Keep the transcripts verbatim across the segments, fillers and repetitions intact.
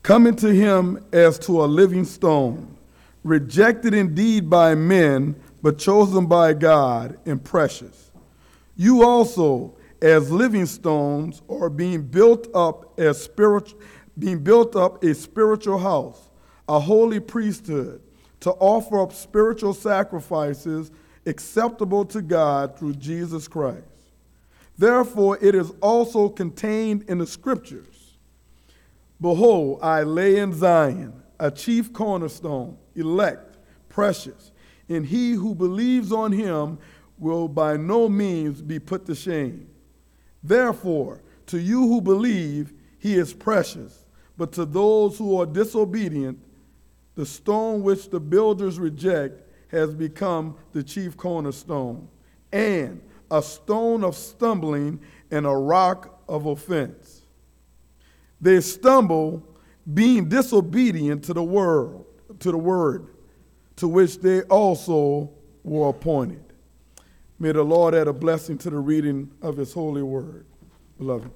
coming to him as to a living stone, rejected indeed by men, but chosen by God and precious. You also, as living stones, are being built up as spiritual, being built up a spiritual house, a holy priesthood, to offer up spiritual sacrifices acceptable to God through Jesus Christ. Therefore, it is also contained in the Scriptures, behold, I lay in Zion a chief cornerstone, elect, precious, and he who believes on him will by no means be put to shame. Therefore, to you who believe, he is precious, but to those who are disobedient, the stone which the builders reject has become the chief cornerstone, and a stone of stumbling and a rock of offense. They stumble, being disobedient to the word, to the word, to which they also were appointed. May the Lord add a blessing to the reading of his holy word. Beloved.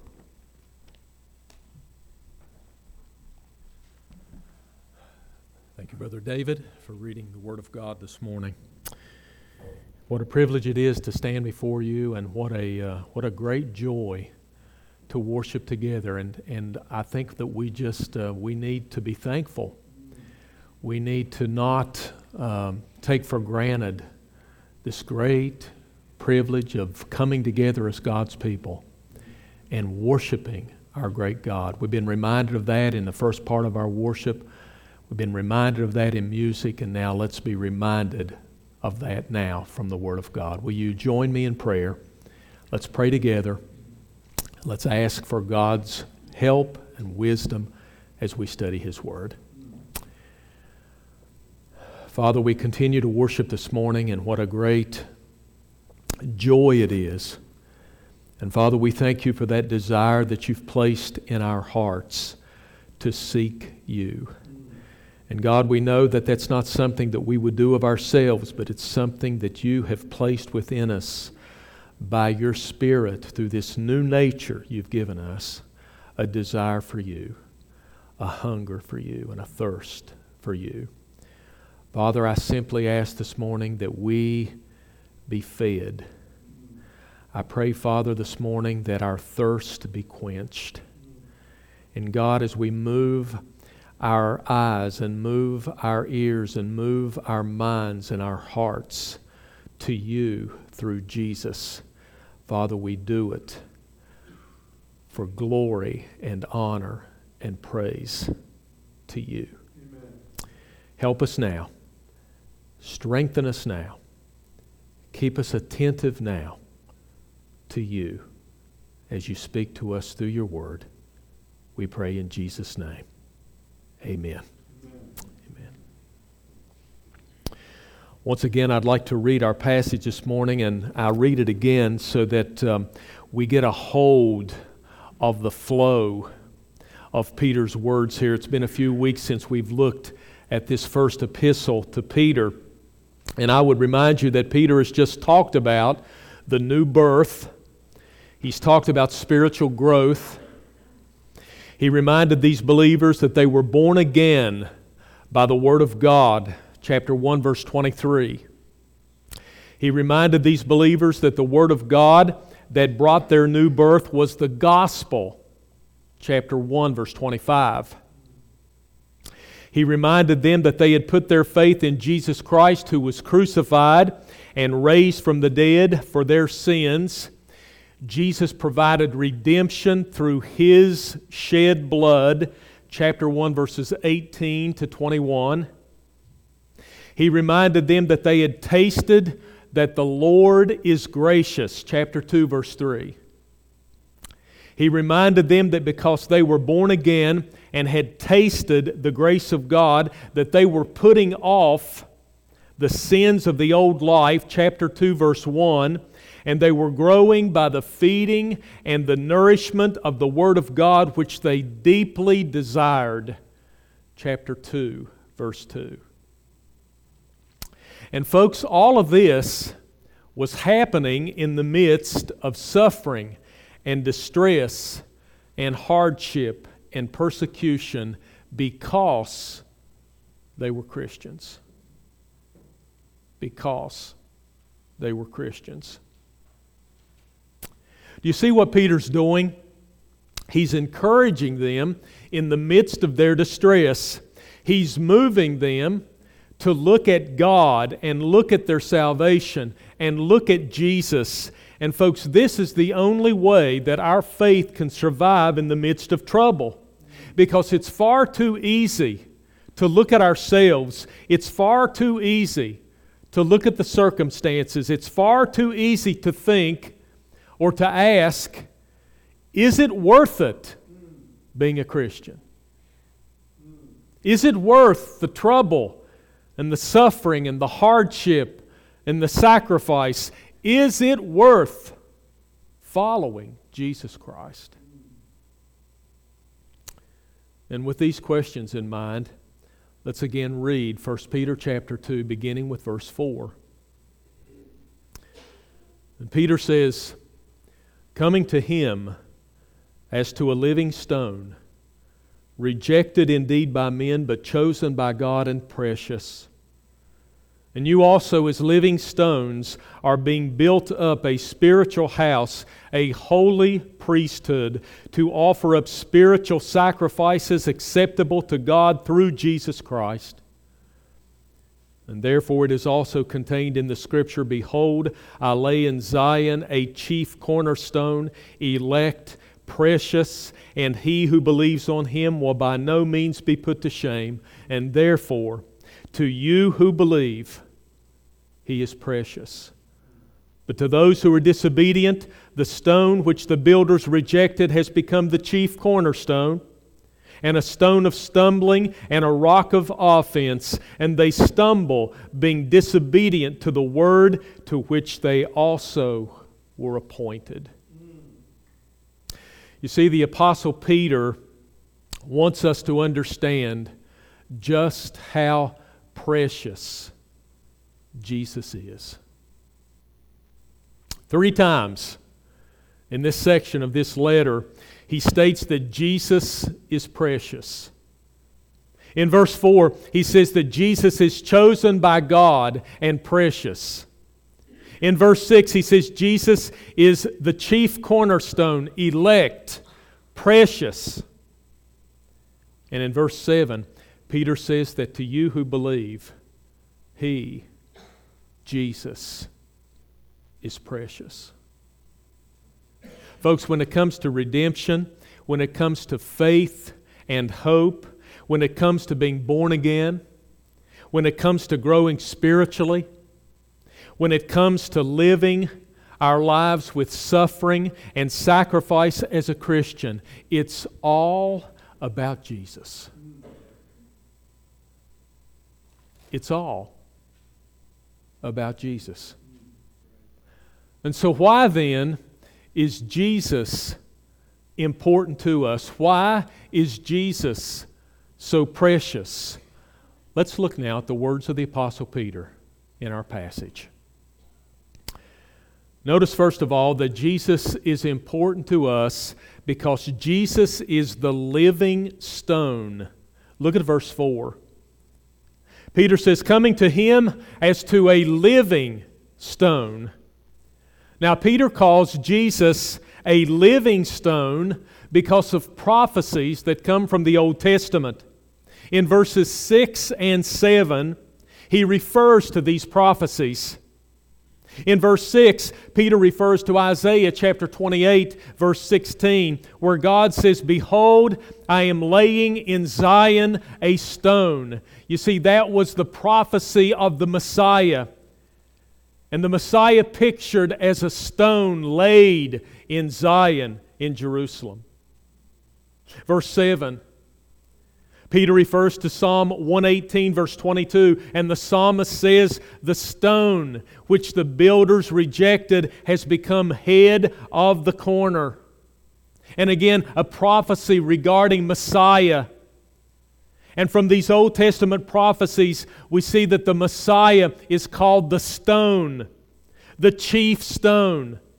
Thank you, Brother David, for reading the Word of God this morning. What a privilege it is to stand before you, and what a uh, what a great joy to worship together. And and I think that we just uh, we need to be thankful. We need to not um, take for granted this great privilege of coming together as God's people and worshiping our great God. We've been reminded of that in the first part of our worship. We've been reminded of that in music, and now let's be reminded of that now from the Word of God. Will you join me in prayer? Let's pray together. Let's ask for God's help and wisdom as we study His Word. Father, we continue to worship this morning, and what a great joy it is. And Father, we thank you for that desire that you've placed in our hearts to seek you. And God, we know that that's not something that we would do of ourselves, but it's something that you have placed within us by your Spirit through this new nature you've given us, a desire for you, a hunger for you, and a thirst for you. Father, I simply ask this morning that we be fed. I pray, Father, this morning that our thirst be quenched. And God, as we move our eyes and move our ears and move our minds and our hearts to you through Jesus, Father, we do it for glory and honor and praise to you. Amen. Help us now. Strengthen us now. Keep us attentive now to you as you speak to us through your word. We pray in Jesus' name. Amen. Amen. Amen. Once again, I'd like to read our passage this morning, and I'll read it again so that um, we get a hold of the flow of Peter's words here. It's been a few weeks since we've looked at this first epistle to Peter, and I would remind you that Peter has just talked about the new birth. He's talked about spiritual growth. He reminded these believers that they were born again by the Word of God, chapter one, verse twenty-three. He reminded these believers that the Word of God that brought their new birth was the gospel, chapter one, verse twenty-five. He reminded them that they had put their faith in Jesus Christ, who was crucified and raised from the dead for their sins. Jesus provided redemption through His shed blood, chapter one, verses eighteen to twenty-one. He reminded them that they had tasted that the Lord is gracious, chapter two, verse three. He reminded them that because they were born again and had tasted the grace of God, that they were putting off the sins of the old life, chapter two, verse one, and they were growing by the feeding and the nourishment of the Word of God, which they deeply desired, chapter two, verse two. And folks, all of this was happening in the midst of suffering and distress and hardship and persecution because they were Christians. Because they were Christians. Do you see what Peter's doing? He's encouraging them in the midst of their distress. He's moving them to look at God and look at their salvation and look at Jesus. And folks, this is the only way that our faith can survive in the midst of trouble. Because it's far too easy to look at ourselves. It's far too easy to look at the circumstances. It's far too easy to think or to ask, is it worth it being a Christian? Is it worth the trouble and the suffering and the hardship and the sacrifice? Is it worth following Jesus Christ? And with these questions in mind, let's again read First Peter chapter two, beginning with verse four. And Peter says, coming to him as to a living stone, rejected indeed by men, but chosen by God and precious. And you also, as living stones, are being built up a spiritual house, a holy priesthood, to offer up spiritual sacrifices acceptable to God through Jesus Christ. And therefore it is also contained in the Scripture, behold, I lay in Zion a chief cornerstone, elect, precious, and he who believes on him will by no means be put to shame. And therefore, to you who believe, he is precious. But to those who are disobedient, the stone which the builders rejected has become the chief cornerstone, and a stone of stumbling and a rock of offense, and they stumble, being disobedient to the word to which they also were appointed. You see, the Apostle Peter wants us to understand just how precious Jesus is. Three times in this section of this letter, he states that Jesus is precious. In verse four, he says that Jesus is chosen by God and precious. In verse six, he says Jesus is the chief cornerstone, elect, precious. And in verse seven, Peter says that to you who believe, He, Jesus, is precious. Folks, when it comes to redemption, when it comes to faith and hope, when it comes to being born again, when it comes to growing spiritually, when it comes to living our lives with suffering and sacrifice as a Christian, it's all about Jesus. It's all about Jesus. And so why then is Jesus important to us? Why is Jesus so precious? Let's look now at the words of the Apostle Peter in our passage. Notice first of all that Jesus is important to us because Jesus is the living stone. Look at verse four. Peter says, coming to him as to a living stone. Now Peter calls Jesus a living stone because of prophecies that come from the Old Testament. In verses six and seven, he refers to these prophecies. In verse six, Peter refers to Isaiah chapter twenty-eight, verse sixteen, where God says, behold, I am laying in Zion a stone. You see, that was the prophecy of the Messiah. And the Messiah pictured as a stone laid in Zion in Jerusalem. Verse seven, Peter refers to Psalm one eighteen, verse twenty-two, and the psalmist says, the stone which the builders rejected has become head of the corner. And again, a prophecy regarding Messiah. And from these Old Testament prophecies, we see that the Messiah is called the stone, the chief stone,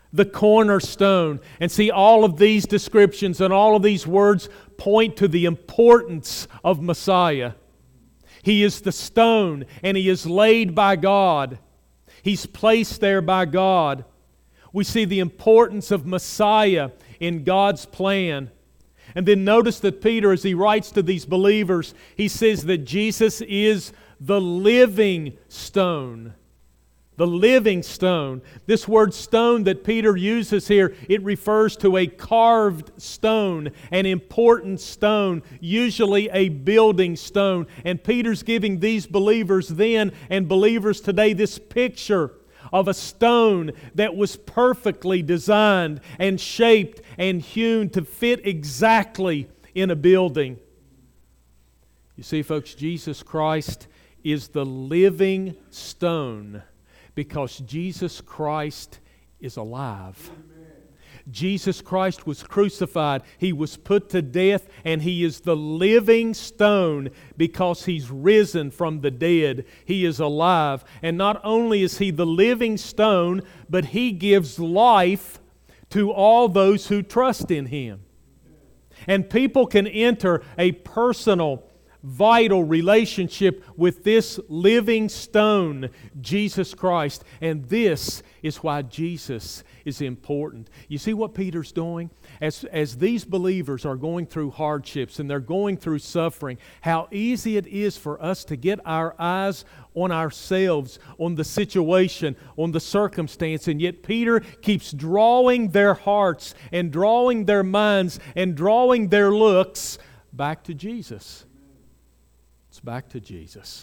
the cornerstone. And see, all of these descriptions and all of these words point to the importance of Messiah. He is the stone, and He is laid by God. He's placed there by God. We see the importance of Messiah in God's plan. And then notice that Peter, as he writes to these believers, he says that Jesus is the living stone. The living stone. This word stone that Peter uses here, it refers to a carved stone, an important stone, usually a building stone. And Peter's giving these believers then and believers today this picture of a stone that was perfectly designed and shaped and hewn to fit exactly in a building. You see, folks, Jesus Christ is the living stone because Jesus Christ is alive. Jesus Christ was crucified. He was put to death, and He is the living stone because He's risen from the dead. He is alive. And not only is He the living stone, but He gives life to all those who trust in Him. And people can enter a personal, vital relationship with this living stone, Jesus Christ. And this is why Jesus is important. You see what Peter's doing? As, as these believers are going through hardships and they're going through suffering, how easy it is for us to get our eyes on ourselves, on the situation, on the circumstance. And yet Peter keeps drawing their hearts and drawing their minds and drawing their looks back to Jesus. It's back to Jesus.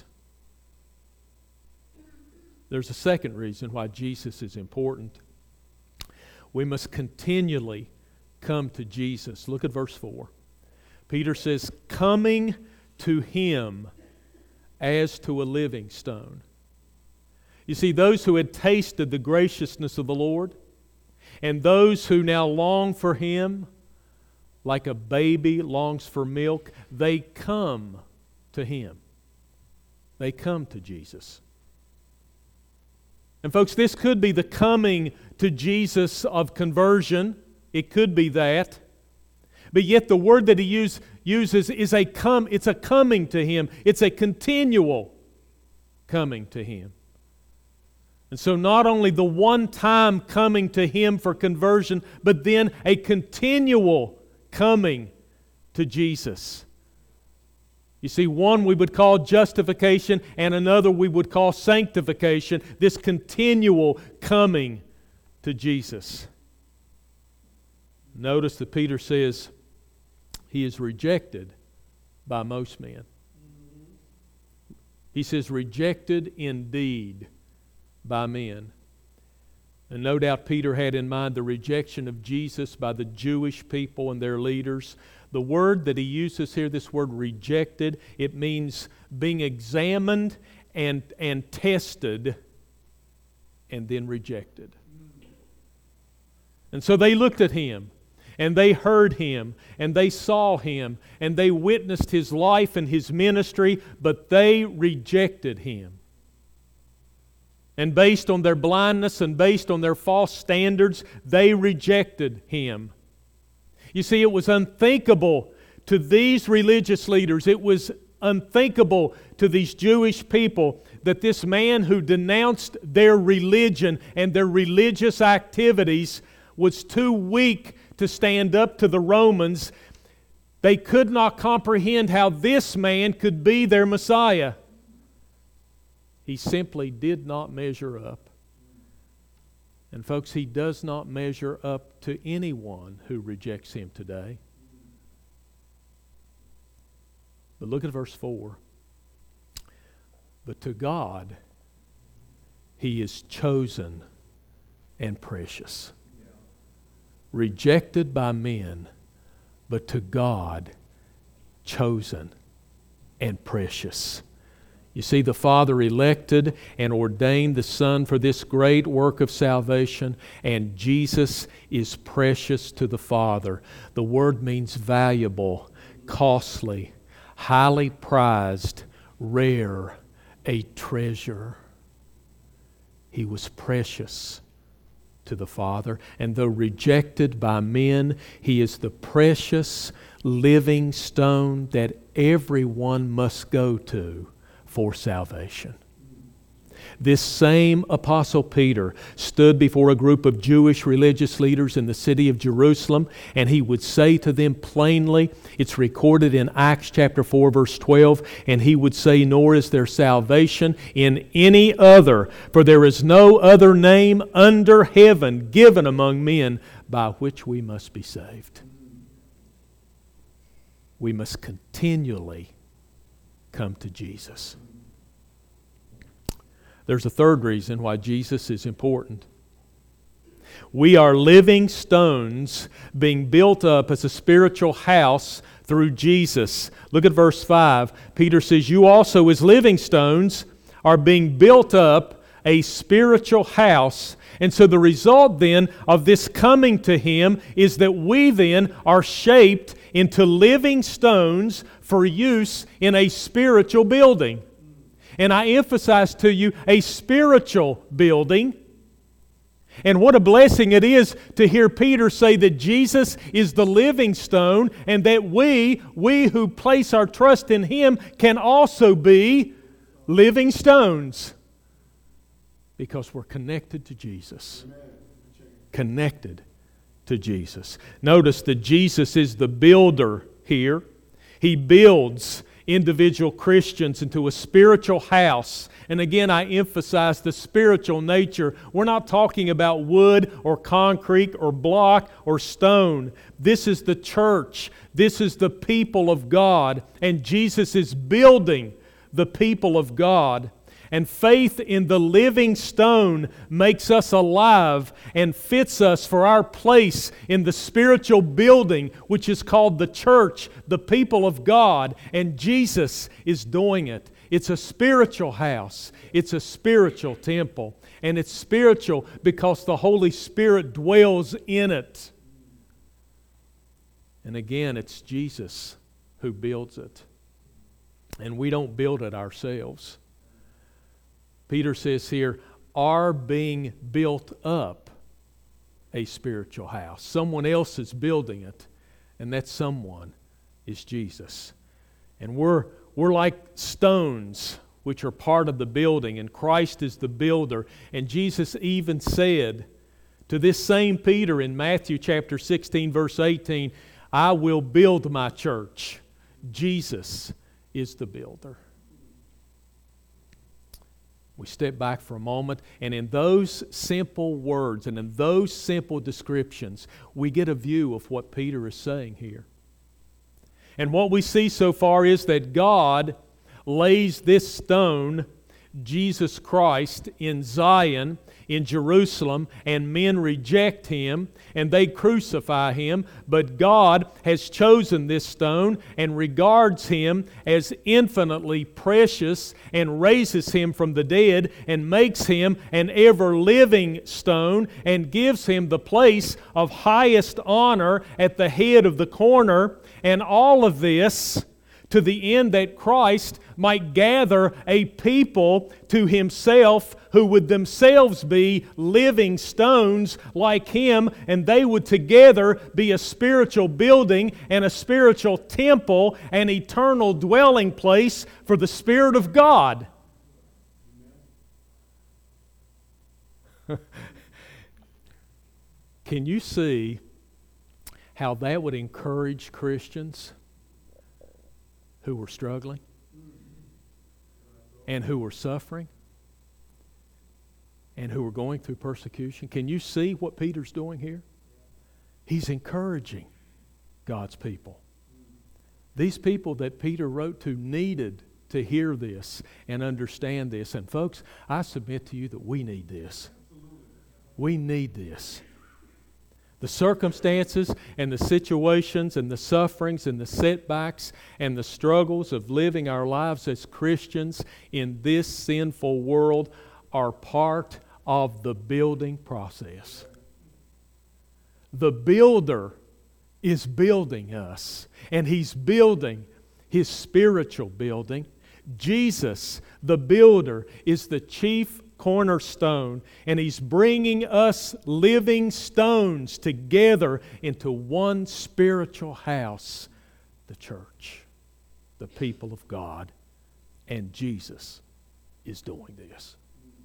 There's a second reason why Jesus is important. We must continually come to Jesus. Look at verse four. Peter says, coming to Him as to a living stone. You see, those who had tasted the graciousness of the Lord and those who now long for Him, like a baby longs for milk, they come to Him. They come to Jesus. And folks, this could be the coming to Jesus of conversion. It could be that. But yet the word that he use, uses is a come, it's a coming to Him. It's a continual coming to Him. And so not only the one time coming to Him for conversion, but then a continual coming to Jesus. You see, one we would call justification and another we would call sanctification. This continual coming to Jesus. Notice that Peter says He is rejected by most men. He says rejected indeed by men. And no doubt Peter had in mind the rejection of Jesus by the Jewish people and their leaders. The word that he uses here, this word rejected, it means being examined and, and tested and then rejected. And so they looked at Him and they heard Him and they saw Him and they witnessed His life and His ministry, but they rejected Him. And based on their blindness and based on their false standards, they rejected Him. You see, it was unthinkable to these religious leaders, it was unthinkable to these Jewish people that this man who denounced their religion and their religious activities was too weak to stand up to the Romans. They could not comprehend how this man could be their Messiah. He simply did not measure up. And folks, He does not measure up to anyone who rejects Him today. But look at verse four. But to God, He is chosen and precious. Rejected by men, but to God, chosen and precious. You see, the Father elected and ordained the Son for this great work of salvation, and Jesus is precious to the Father. The word means valuable, costly, highly prized, rare, a treasure. He was precious to the Father. And though rejected by men, He is the precious living stone that everyone must go to for salvation. This same Apostle Peter stood before a group of Jewish religious leaders in the city of Jerusalem, and he would say to them plainly, it's recorded in Acts chapter four, verse twelve, and he would say, "Nor is there salvation in any other, for there is no other name under heaven given among men by which we must be saved." We must continually come to Jesus. There's a third reason why Jesus is important. We are living stones being built up as a spiritual house through Jesus. Look at verse five. Peter says, "You also as living stones are being built up a spiritual house." And so the result then of this coming to Him is that we then are shaped into living stones for use in a spiritual building. And I emphasize to you a spiritual building. And what a blessing it is to hear Peter say that Jesus is the living stone and that we, we who place our trust in Him can also be living stones. Because we're connected to Jesus. Connected to Jesus. Notice that Jesus is the builder here. He builds individual Christians into a spiritual house. And again, I emphasize the spiritual nature. We're not talking about wood or concrete or block or stone. This is the church. This is the people of God. And Jesus is building the people of God. And faith in the living stone makes us alive and fits us for our place in the spiritual building, which is called the church, the people of God. And Jesus is doing it. It's a spiritual house. It's a spiritual temple. And it's spiritual because the Holy Spirit dwells in it. And again, it's Jesus who builds it. And we don't build it ourselves. Peter says here, are being built up a spiritual house. Someone else is building it, and that someone is Jesus. And we're, we're like stones which are part of the building, and Christ is the builder. And Jesus even said to this same Peter in Matthew chapter sixteen, verse eighteen, "I will build my church." Jesus is the builder. We step back for a moment, and in those simple words and in those simple descriptions, we get a view of what Peter is saying here. And what we see so far is that God lays this stone, Jesus Christ, in Zion, in Jerusalem, and men reject Him and they crucify Him. But God has chosen this stone and regards Him as infinitely precious and raises Him from the dead and makes Him an ever-living stone and gives Him the place of highest honor at the head of the corner. And all of this to the end that Christ might gather a people to Himself who would themselves be living stones like Him, and they would together be a spiritual building and a spiritual temple, an eternal dwelling place for the Spirit of God. Can you see how that would encourage Christians who were struggling and who were suffering and who were going through persecution? Can you see what Peter's doing here? He's encouraging God's people. These people that Peter wrote to needed to hear this and understand this. And folks, I submit to you that we need this. We need this. The circumstances and the situations and the sufferings and the setbacks and the struggles of living our lives as Christians in this sinful world are part of the building process. The builder is building us, and He's building His spiritual building. Jesus, the builder, is the chief cornerstone, and He's bringing us living stones together into one spiritual house, the church, the people of God, and Jesus is doing this.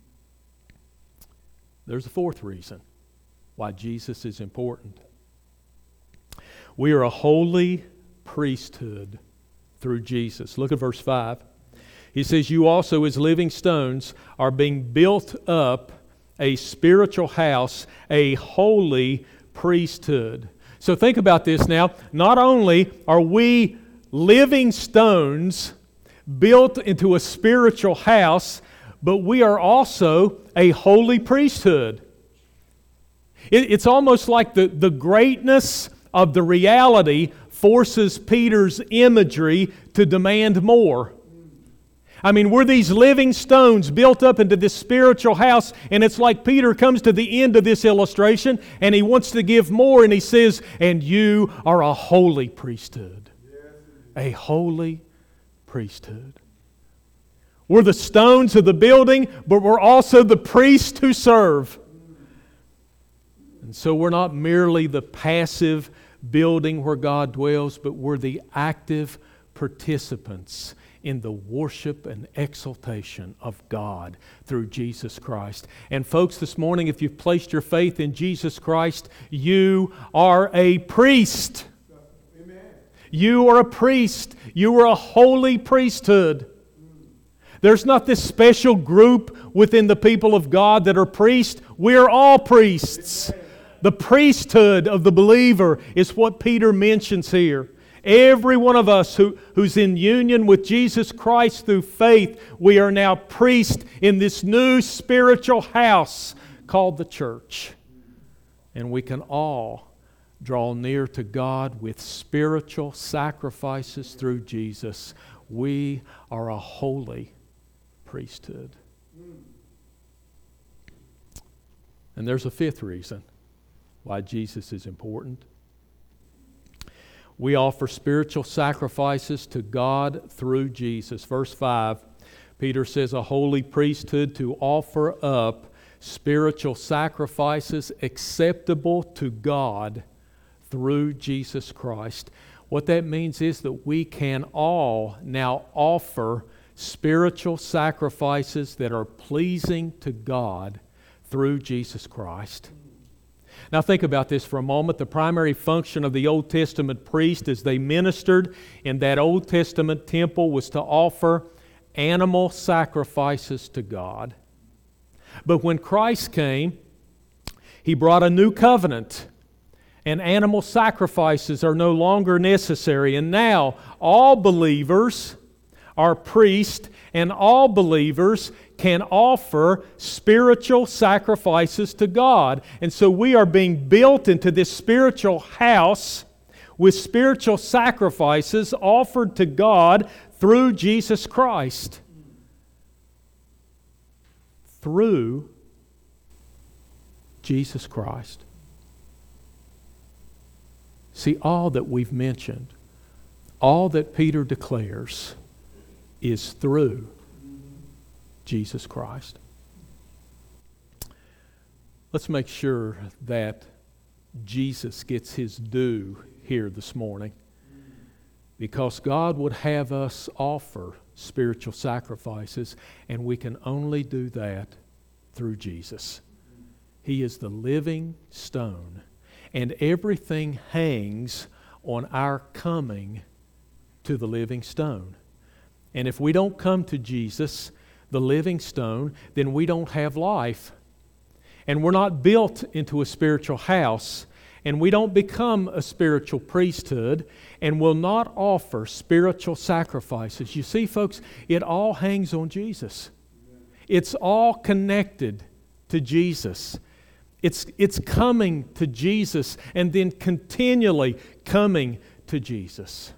There's a fourth reason why Jesus is important. We are a holy priesthood through Jesus. Look at verse five. He says, you also as living stones are being built up a spiritual house, a holy priesthood. So think about this now. Not only are we living stones built into a spiritual house, but we are also a holy priesthood. It, it's almost like the, the greatness of the reality forces Peter's imagery to demand more. I mean, we're these living stones built up into this spiritual house, and it's like Peter comes to the end of this illustration, and he wants to give more, and he says, and you are a holy priesthood. A holy priesthood. We're the stones of the building, but we're also the priests who serve. And so we're not merely the passive building where God dwells, but we're the active participants in the worship and exaltation of God through Jesus Christ. And folks, this morning, if you've placed your faith in Jesus Christ, you are a priest. Amen. You are a priest. You are a holy priesthood. There's not this special group within the people of God that are priests. We're all priests. Amen. The priesthood of the believer is what Peter mentions here. Every one of us who, who's in union with Jesus Christ through faith, we are now priests in this new spiritual house called the church. And we can all draw near to God with spiritual sacrifices through Jesus. We are a holy priesthood. And there's a fifth reason why Jesus is important. We offer spiritual sacrifices to God through Jesus. Verse five, Peter says, a holy priesthood to offer up spiritual sacrifices acceptable to God through Jesus Christ. What that means is that we can all now offer spiritual sacrifices that are pleasing to God through Jesus Christ. Now think about this for a moment. The primary function of the Old Testament priest as they ministered in that Old Testament temple was to offer animal sacrifices to God. But when Christ came, He brought a new covenant, and animal sacrifices are no longer necessary. And now all believers are priests, and all believers can offer spiritual sacrifices to God. And so we are being built into this spiritual house with spiritual sacrifices offered to God through Jesus Christ. Through Jesus Christ. See, all that we've mentioned, all that Peter declares, is through Jesus Christ. Let's make sure that Jesus gets His due here this morning, because God would have us offer spiritual sacrifices, and we can only do that through Jesus. He is the living stone, and everything hangs on our coming to the living stone. And if we don't come to Jesus, the living stone, then we don't have life. And we're not built into a spiritual house, and we don't become a spiritual priesthood, and will not offer spiritual sacrifices. You see, folks, it all hangs on Jesus. It's all connected to Jesus. It's, it's coming to Jesus and then continually coming to Jesus.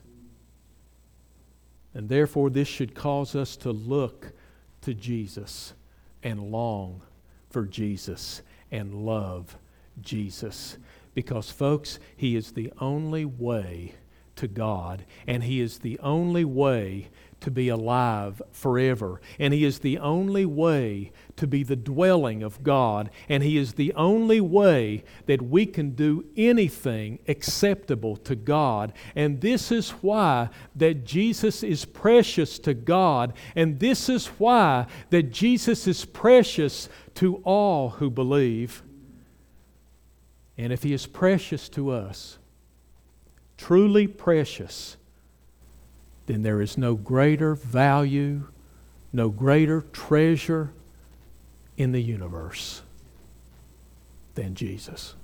And therefore, this should cause us to look to Jesus and long for Jesus and love Jesus. Because, folks, He is the only way to God, and He is the only way to be alive forever, and He is the only way to be the dwelling of God, and He is the only way that we can do anything acceptable to God. And this is why that Jesus is precious to God, and this is why that Jesus is precious to all who believe. And if He is precious to us, truly precious, then there is no greater value, no greater treasure in the universe than Jesus.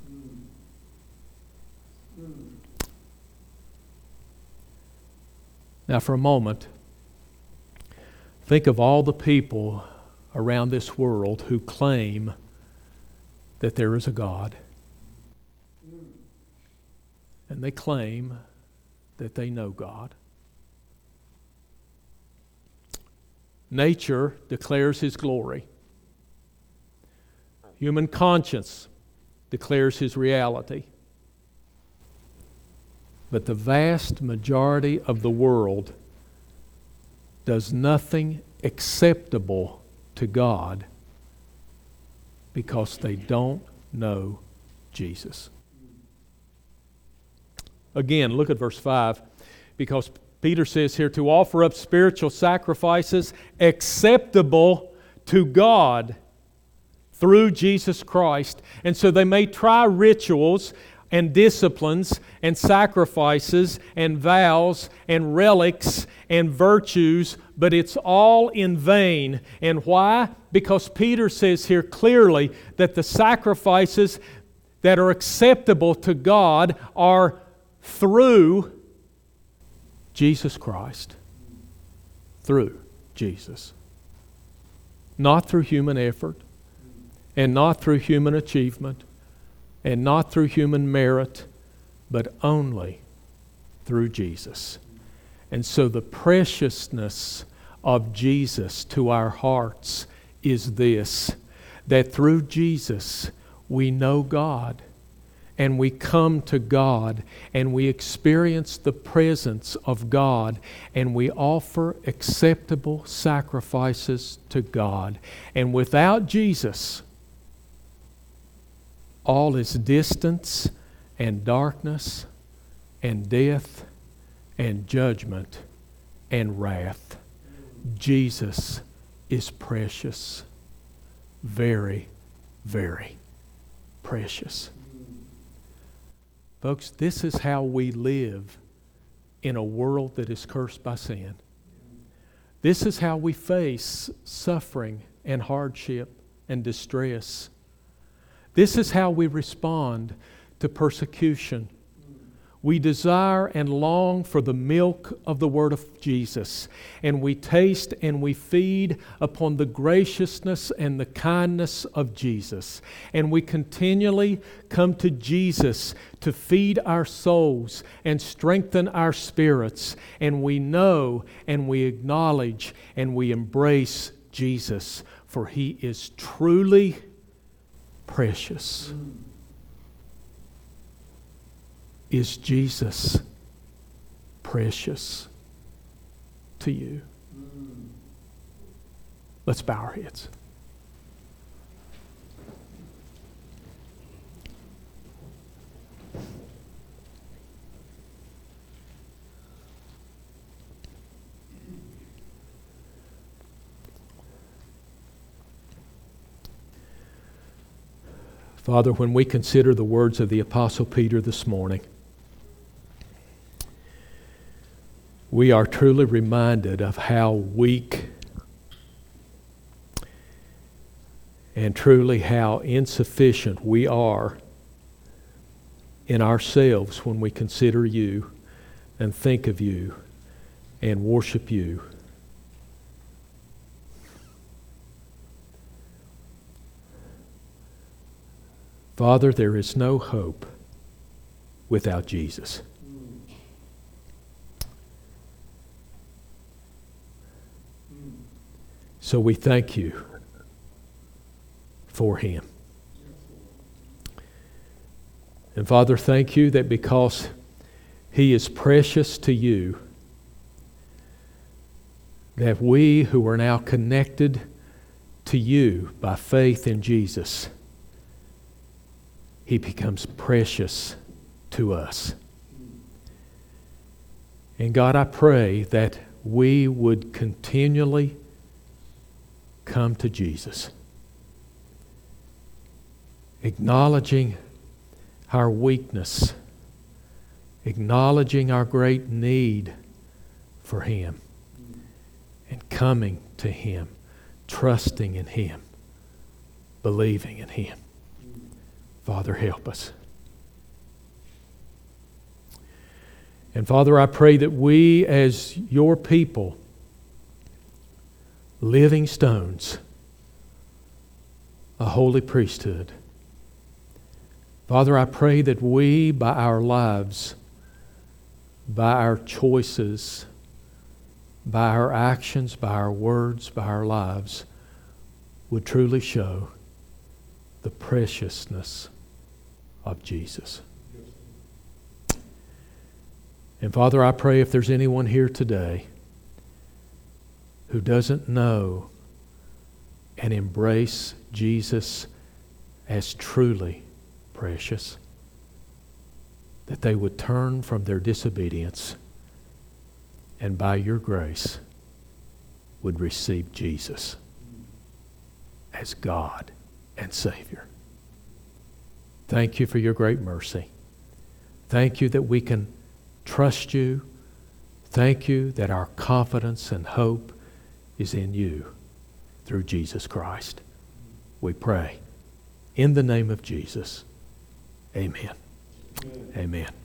Now, for a moment, think of all the people around this world who claim that there is a God. And they claim that they know God. Nature declares His glory. Human conscience declares His reality. But the vast majority of the world does nothing acceptable to God because they don't know Jesus. Again, look at verse five, because Peter says here, to offer up spiritual sacrifices acceptable to God through Jesus Christ. And so they may try rituals and disciplines and sacrifices and vows and relics and virtues, but it's all in vain. And why? Because Peter says here clearly that the sacrifices that are acceptable to God are through Jesus Christ. Through Jesus. Not through human effort, and not through human achievement, and not through human merit, but only through Jesus. And so the preciousness of Jesus to our hearts is this, that through Jesus we know God, and we come to God, and we experience the presence of God, and we offer acceptable sacrifices to God. And without Jesus, all is distance and darkness and death and judgment and wrath. Jesus is precious. Very, very precious. Folks, this is how we live in a world that is cursed by sin. This is how we face suffering and hardship and distress. This is how we respond to persecution. We desire and long for the milk of the Word of Jesus, and we taste and we feed upon the graciousness and the kindness of Jesus. And we continually come to Jesus to feed our souls and strengthen our spirits. And we know and we acknowledge and we embrace Jesus, for He is truly precious. Is Jesus precious to you? Let's bow our heads. Father, when we consider the words of the Apostle Peter this morning, we are truly reminded of how weak and truly how insufficient we are in ourselves when we consider you and think of you and worship you. Father, there is no hope without Jesus. So we thank you for Him. And Father, thank you that because He is precious to you, that we who are now connected to you by faith in Jesus, He becomes precious to us. And God, I pray that we would continually come to Jesus, acknowledging our weakness, acknowledging our great need for Him, and coming to Him, trusting in Him, believing in Him. Father, help us. And Father, I pray that we as your people, living stones, a holy priesthood, Father, I pray that we, by our lives, by our choices, by our actions, by our words, by our lives, would truly show the preciousness of Jesus. And Father, I pray if there's anyone here today who doesn't know and embrace Jesus as truly precious, that they would turn from their disobedience and by your grace would receive Jesus as God and Savior. Thank you for your great mercy. Thank you that we can trust you. Thank you that our confidence and hope is in you through Jesus Christ. We pray in the name of Jesus. Amen. Amen. Amen.